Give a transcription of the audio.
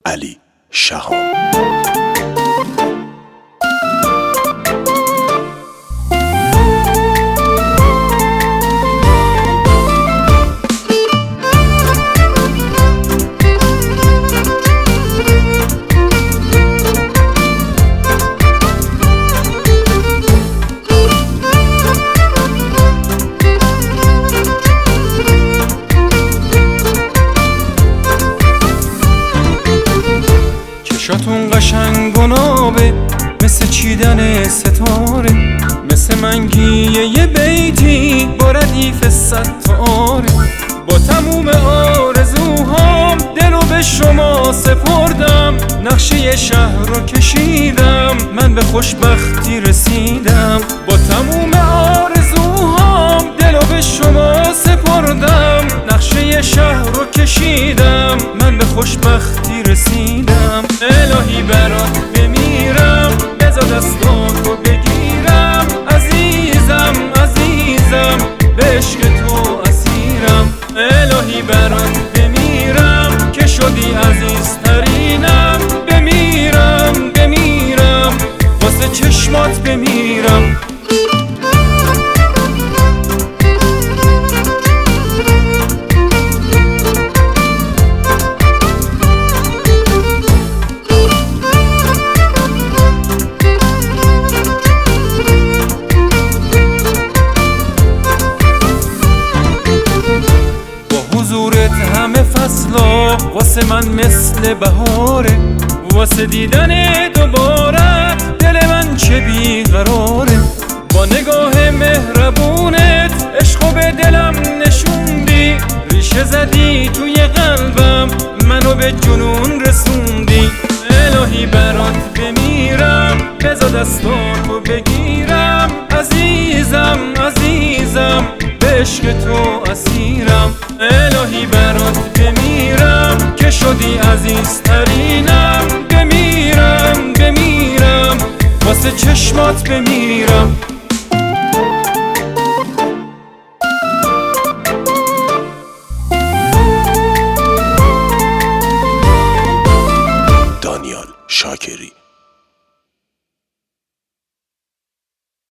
علی شهام. چشاتون قشنگ و نابه، مثل چیدن ستاره، مثل منگیه یه بیتی با ردیف ستاره. با تموم آرزوهام دلو به شما سپردم، نقشه شهر رو کشیدم، من به خوشبختی رسیدم. با تموم آرزوهام دلو به شما سپردم، نقشه شهر رو کشیدم، من به خوشبختی رسیدم. الهی برات بمیرم، بذار دستاتو بگیرم، عزیزم عزیزم به عشق تو اسیرم. الهی برات بمیرم که شدی عزیزترینم، بمیرم بمیرم واسه چشمات بمیرم. حضورت همه فصلا واسه من مثل بهاره، واسه دیدن دوبارت دل من چه بیقراره. با نگاه مهربونت عشقو به دلم نشوندی، ریشه زدی توی قلبم، منو به جنون رسوندی. الهی برات بمیرم، بذار دستاتو بگیرم، عزیزم عزیزم به عشق تو اسیرم. الهی برات بمیرم که شدی عزیزترینم، بمیرم بمیرم واسه چشمات بمیرم. دانیال شاکری.